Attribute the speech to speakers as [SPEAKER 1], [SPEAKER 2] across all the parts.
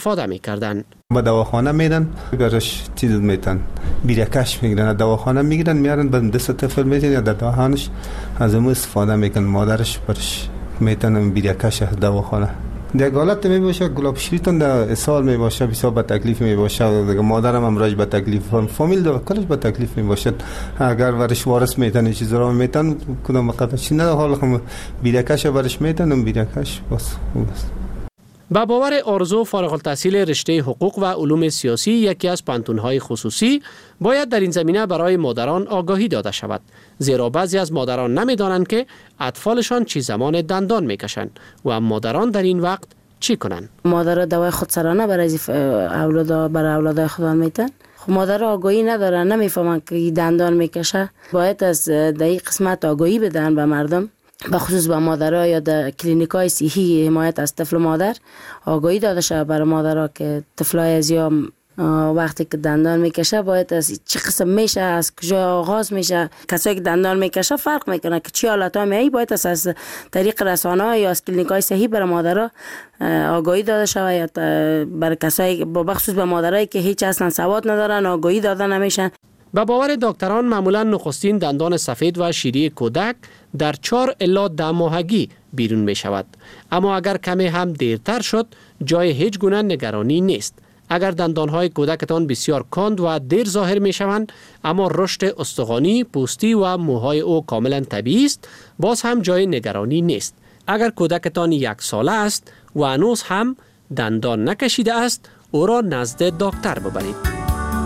[SPEAKER 1] استفاده می‌کردند.
[SPEAKER 2] به دواخانه میدن برش چیز میتن بیرکش میگیرن دواخانه میگیرن میارن به دست طفل میتن یا در دهانش از اون استفاده میکنن مادرش برش میتن بیرکش دواخانه در حالت می باشه گلاب شیرتون در سال می باشه بسیار با تکلیف می باشه دیگه مادرم امراج با تکلیف فامیل دو کلش با تکلیف می باشد اگر ورش وارث میتن چیز را میتن کدام قفش نه حال خم بیرکش برش میتن بیرکش بس.
[SPEAKER 1] با باور آرزو فارغ التحصیل رشته حقوق و علوم سیاسی یکی از پانتون‌های خصوصی باید در این زمینه برای مادران آگاهی داده شود، زیرا بعضی از مادران نمی‌دانند که اطفالشان چی زمان دندان میکشند و مادران در این وقت چی کنند.
[SPEAKER 3] مادرها دوای خودسرانه برای اولاد خودشان میتن. خب مادر آگاهی ندارن، نمیفهمن که دندان میکشه. باید از در این قسمت آگاهی بدن به مردم، به خصوص به مادرها یا در کلینیکای صحی حمایت از طفل مادر آگاهی داده شده برای مادرها که طفلای از یا وقتی که دندان میکشه باید از چه قسم میشه، از کجا آغاز میشه. کسایی که دندان میکشه فرق میکنه که چی حالتها میایی، باید از طریق رسانه یا از کلینیکای صحی برای مادرها آگاهی داده شده یا برای کسایی به خصوص به مادرایی که هیچ اصلا سواد ندارن آگاهی داده نمیشن.
[SPEAKER 1] به باور دکتران معمولا نخستین دندان سفید و شیری کودک در 4 الی 10 ماهگی بیرون می شود، اما اگر کمی هم دیرتر شد جای هیچ گونه نگرانی نیست. اگر دندانهای کودکتان بسیار کند و دیر ظاهر می شوند اما رشد استخوانی، پوستی و موهای او کاملا طبیعی است، باز هم جای نگرانی نیست. اگر کودکتان 1 ساله است و هنوز هم دندان نکشیده است، او را نزد دکتر ببرید.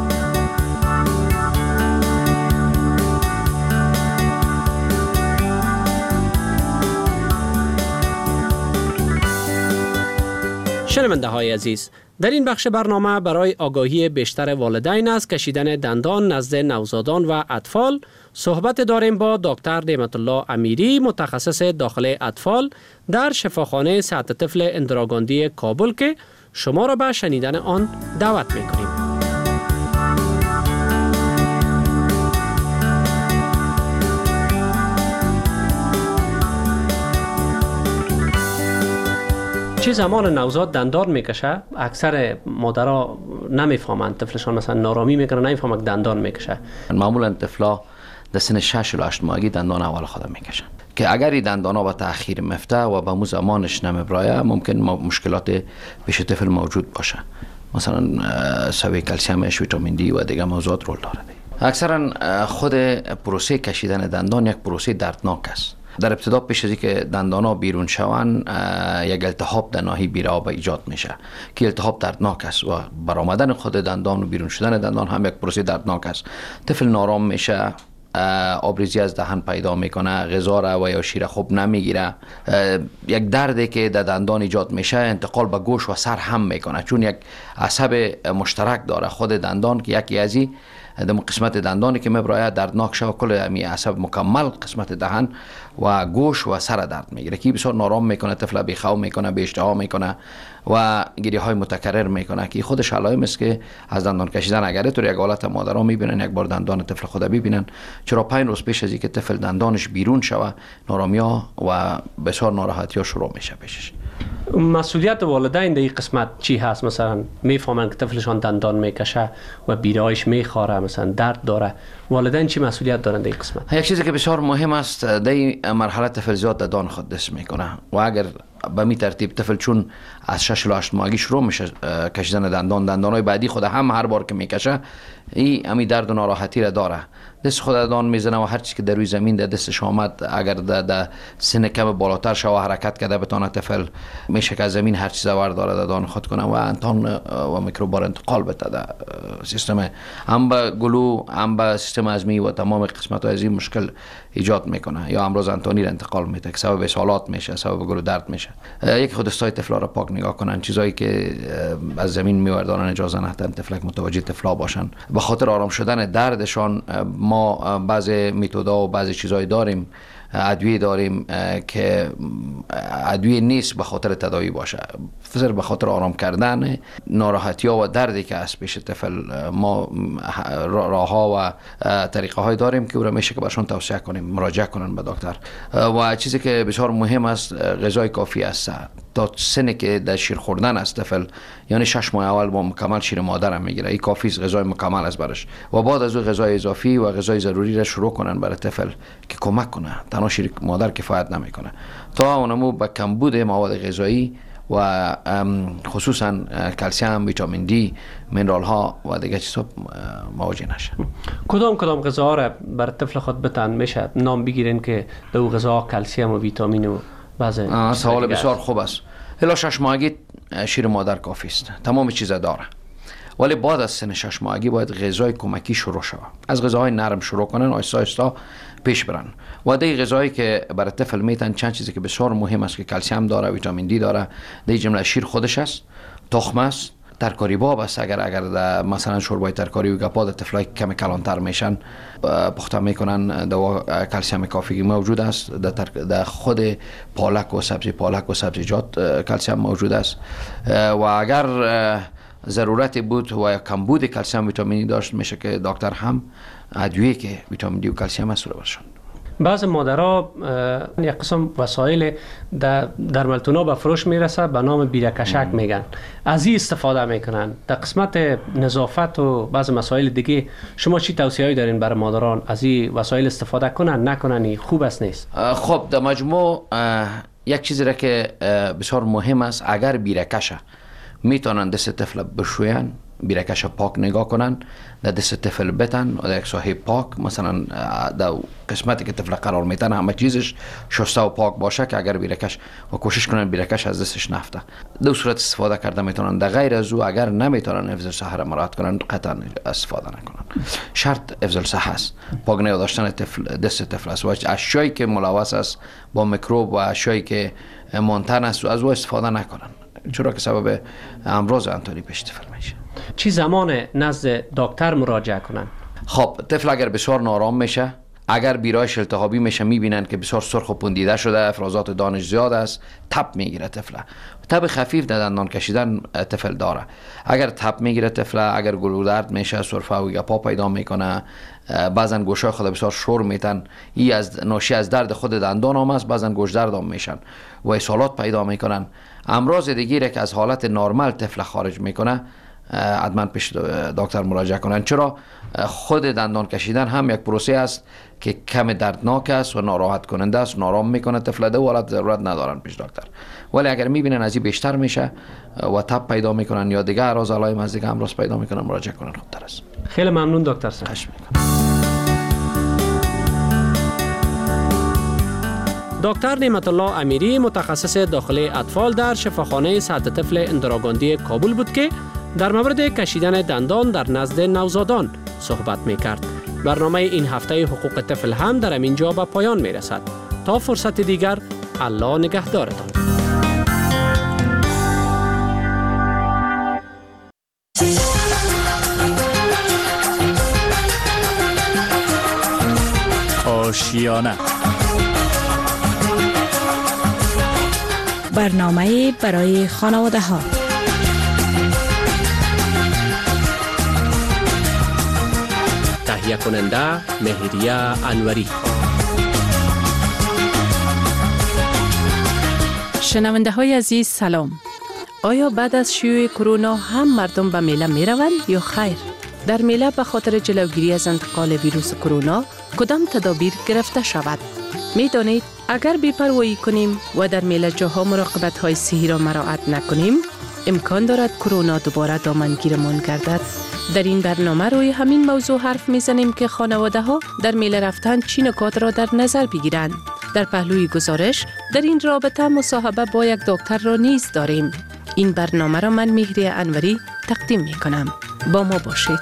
[SPEAKER 1] شنونده های عزیز، در این بخش برنامه برای آگاهی بیشتر والدین از کشیدن دندان نزد نوزادان و اطفال صحبت داریم با دکتر نعمت الله امیری، متخصص داخل اطفال در شفاخانه صحت طفل اندراگاندی کابل که شما را به شنیدن آن دعوت می‌کنیم. چه زمان نوزاد دندان میکشه؟ اکثر مادرها نمیفهمند، طفلشان مثلا نارامی میکنه نمیفهمند دندان میکشه.
[SPEAKER 4] معمولا طفلا در سن 6 الی 8 ماهگی دندان اول خود میکشن که اگر این دندانا با تأخیر مفته و به مو زمانش نمیبرایه ممکن مشکلات پیش طفل موجود باشه، مثلا سوی کلسیمش، ویتامین دی و دیگه موضوعات رول داره. اکثرا خود پروسه کشیدن دندان یک پروسه دردناک است. در ابتدا پیش از اینکه دندانا بیرون شوند یک التهاب در ناحیه بیراب ایجاد میشه که التهاب دردناک است و برآمدن خود دندان و بیرون شدن دندان هم یک پروسه دردناک است. طفل نارام میشه، آبریزی از دهن پیدا میکنه، غذا را و یا شیر خوب نمیگیره. یک دردی که در دندان ایجاد میشه انتقال به گوش و سر هم میکنه، چون یک عصب مشترک داره خود دندان که یکی از این در قسمت دندانی که میبراید دردناک شود، کل امی عصب مکمل قسمت دهن و گوش و سر درد میگیره که بسیار نارام میکنه، طفل بیخو میکنه، بی اشتها میکنه و گریه های متکرر میکنه که خودش علائم است که از دندان کشیدن. اگر طور یک حالت مادرها میبینن یک بار دندان طفل خود ببینن، چرا 5 روز پیش از اینکه طفل دندانش بیرون شوه نارامی ها و بسیار ناراحتی ها شروع میشه پیشش.
[SPEAKER 1] مسئولیت والدین در این قسمت چی هست؟ مثلا میفهمن که طفلشان دندان میکشه و بیرایش میخوره، مثلا درد داره، والدین چی مسئولیت دارن در این قسمت؟
[SPEAKER 4] یک چیزی که بسیار مهم است، در این مرحله طفل زیاد دندان خود دست میکنه و اگر به می ترتیب طفل چون از 6 الی 8 ماهگی شروع میشه کشیدن دندانهای بعدی خود هم هر بار که میکشه این امی درد و ناراحتی را داره، دست خود دندان میزنه و هر چیزی که در روی زمین در دستش آمد اگر در سن کم بالاتر شو حرکت کرده بتونه طفل میشه که از زمین هر چیز ور داره دندان خود کنه و انتان و میکروبار انتقال بده در سیستم هم به گلو هم به سیستم هضمی و تمام قسمت های این مشکل ایجاد میکنه یا امراض انتانی را انتقال میده که سبب اسهالات میشه، سبب گلو درد میشه. یک خود دستای طفلا را پاک نگاه کنن، چیزایی که از زمین میوردارن اجازه ندن طفلک متوجه طفلا باشن. به خاطر آرام شدن دردشان ما بعضی متدها و بعضی چیزایی داریم ادویه داریم که ادویه نیست به خاطر تداوی باشه، فقط به خاطر آرام کردن ناراحتی ها و دردی که از پیش طفل. ما راه ها و طریقه های داریم که او را میشه که برشون توصیه کنیم مراجعه کنن به دکتر. و چیزی که بسیار مهم است غذای کافی است. تا سنی که در شیر خوردن است طفل، یعنی 6 ماه اول با مکمل شیر مادر هم میگیره، این کافی است، غذای مکمل است برش. و بعد از اون غذای اضافی و غذای ضروری را شروع کنن برای طفل که کمک کنه. تنها شیر مادر کفایت نمیکنه. تا اونمو به کمبود مواد غذایی و خصوصا کلسیم، ویتامین دی، منرال ها و دیگه چیزا مواجه نشه.
[SPEAKER 1] کدام غذاها را برای طفل خود بتن میشه نام بگیرین که دو غذا کلسیم و ویتامین و بعضی؟
[SPEAKER 4] سوال بسیار خوب است. الا 6 ماهگی شیر مادر کافی است، تمام چیزا داره. ولی بعد از سن 6 ماهگی باید غذای کمکی شروع شود. از غذاهای نرم شروع کنن، آهسته آهسته پیش برن. و دی غذایی که برای طفل میتن چند چیزی که بسیار مهم است که کلسیم داره، ویتامین دی داره، دی جمله شیر خودش است، تخم است، ترکاری باب است. اگر مثلا شوربای ترکاری و گپا طفلای کم کلانتر میشن پخته میکنن، دوا کلسیم کافی موجود است. در خود پالک و سبزیجات کلسیم موجود است. و اگر ضرورتی بود و کمبود کلسیم ویتامینی داشت، میشه که دکتر هم ادویه که ویتامین دی و کلسیم است رو برشون.
[SPEAKER 1] بعض مادرها یک قسم وسایل در ملتونا به فروش میرسه به نام بیرکشک میگن، از این استفاده میکنن. در قسمت نظافت و بعض مسائل دیگه شما چی توصیه‌ای دارین برای مادران از این وسایل استفاده کنن نکنن؟ خوب است نیست؟
[SPEAKER 4] خب در مجموع یک چیزی را که بسیار مهم است، اگر بیرکشه میتونن دست طفل بشوین، بیرکش پاک نگاه کنن، در دست طفل بتن و در یک ساحه پاک، مثلا در قسمتی که طفل قرار میتن همه چیزش شسته و پاک باشه که اگر بیرکش و کوشش کنن بیرکش از دستش نفته. دو صورت استفاده کرده میتونن. در غیر از او اگر نمیتونن حفظ الصحه را مراعات کنن قطعا استفاده نکنن. شرط حفظ الصحه است، پاک نگاه داشتن دست طفل است و اشیایی که ملوث است با میکروب و اشیایی که مانتن است از او استفاده نکنن، چرا که سبب امراض انتانی پیش طفل میشه.
[SPEAKER 1] چی زمان نزد دکتر مراجعه کنن؟
[SPEAKER 4] خب طفل اگر بسیار نارام میشه، اگر بیرایش التهابی میشه، میبینن که بسیار سرخ و پوندیده شده، افرازات دانش زیاد است، تب میگیره طفل. تب خفیف در دندان کشیدن طفل داره. اگر تب میگیره طفل، اگر گلو درد میشه، سرفه و گپا پیدا میکنه، بعضن گوشای خود بسیار شور میتن، ای از ناشی از درد خود دندان هم است، بعضن گوش درد هم میشن و اسهالات پیدا میکنن. امراض دیگه که از حالت نرمال طفل خارج میکنه، حتما پیش دکتر مراجعه کنن. چرا خود دندان کشیدن هم یک پروسه است که کم دردناک است و ناراحت کننده است، نارام میکنه طفل. ده حالت ضرورت ندارن پیش دکتر. ولی اگر میبینن از این بیشتر میشه و تب پیدا میکنن یا دیگه اعراض علائم از دیگه امراض پیدا میکنن، مراجعه کنن خوبتر است.
[SPEAKER 1] خیلی ممنون دکتر صاحب. دکتر نعمت الله امیری متخصص داخلی اطفال در شفاخانه صحت طفل اندراگاندی کابل بود که در مورد کشیدن دندان در نزد نوزادان صحبت می‌کرد. برنامه این هفته حقوق طفل هم در اینجا به پایان می‌رسد. تا فرصت دیگر، الله نگهدارتان.
[SPEAKER 5] آشیانه
[SPEAKER 6] برنامه برای خانواده ها.
[SPEAKER 1] تهیه کننده مهریه انوری.
[SPEAKER 6] شنونده های عزیز سلام. آیا بعد از شیوع کرونا هم مردم به میله می روند یا خیر؟ در میله به خاطر جلوگیری از انتقال ویروس کرونا کدام تدابیر گرفته شود؟ می دانید اگر بی‌پروایی کنیم و در میله جاها مراقبت های صحی را مراعات نکنیم، امکان دارد کرونا دوباره دامنگیرمان گردد. در این برنامه روی همین موضوع حرف میزنیم که خانواده ها در میله رفتن چی نکات را در نظر بگیرند. در پهلوی گزارش در این رابطه مصاحبه با یک دکتر را نیز داریم. این برنامه را من مهریه انوری تقدیم می کنم. با ما باشید.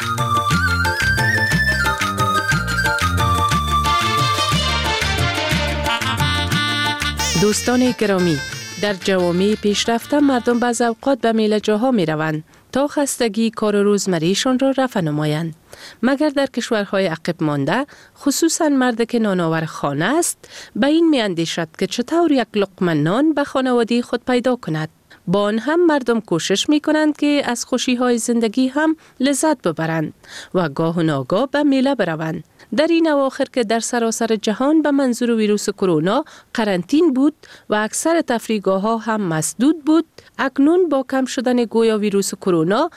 [SPEAKER 6] دوستان گرامی، در جوامع پیشرفته مردم بعض اوقات به میله جاها می روند تا خستگی کار روزمریشان را رفع نمایند. مگر در کشورهای عقب مانده، خصوصا مرد که نانآور خانه است، به این می اندیشد که چطور یک لقمه نان به خانواده خود پیدا کند. با آن هم مردم کوشش می کنند که از خوشی های زندگی هم لذت ببرند و گاه و ناگاه به میله بروند. در این اواخر که در سراسر جهان به منظور ویروس کرونا قرنطین بود و اکثر تفریحگاه ها هم مسدود بود، اکنون با کم شدن گویا ویروس کرونا